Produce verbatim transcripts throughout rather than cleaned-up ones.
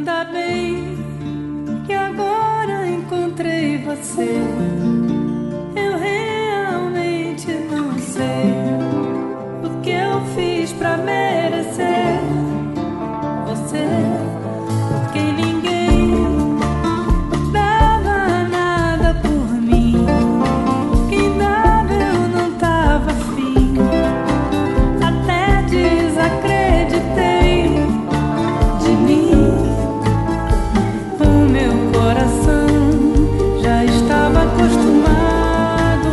Ainda bem que agora encontrei você. Eu realmente não sei o que eu fiz pra merecer você, porque ninguém dava nada por mim. Quem dava eu não tava afim, até desacreditei de mim. O meu coração já estava acostumado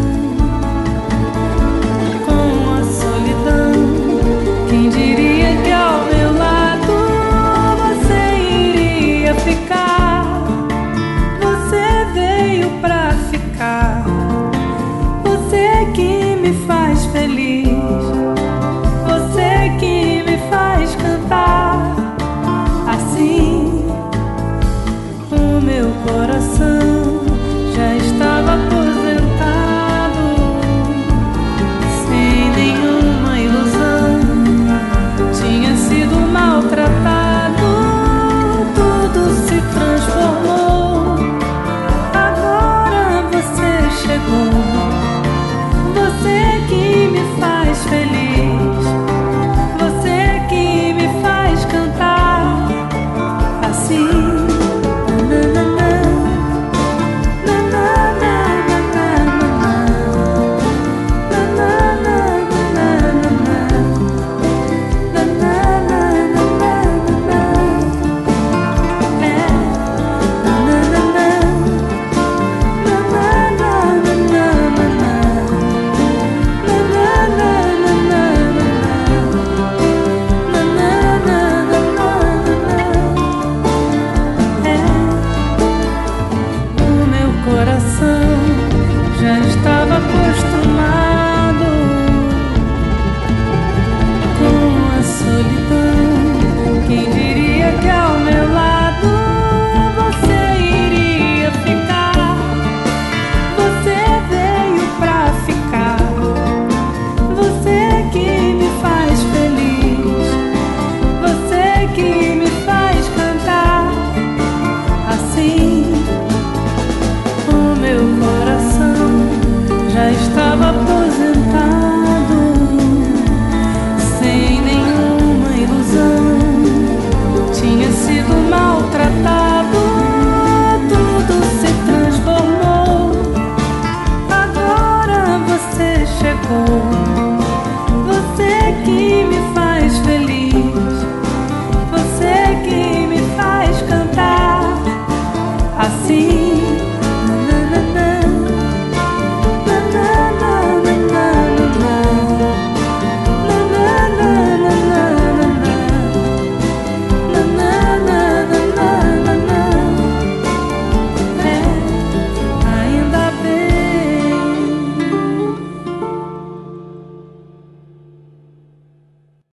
com a solidão. Quem diria que ao meu lado você iria ficar? Você veio pra ficar. Você que me faz feliz, você que me faz cantar assim. O meu coração já estava aposentado, sem nenhuma ilusão. Tinha sido maltratado, tudo se transformou. Agora você chegou, você que me faz feliz, você que me faz cantar assim. Já estava acostumado com a solidão. Quem diria que ao meu lado você iria ficar? Você veio pra ficar. Você que me faz feliz, você que me faz cantar assim. O meu coração já estava aposentado, sem nenhuma ilusão. Tinha sido maltratado, tudo se transformou. Agora você chegou,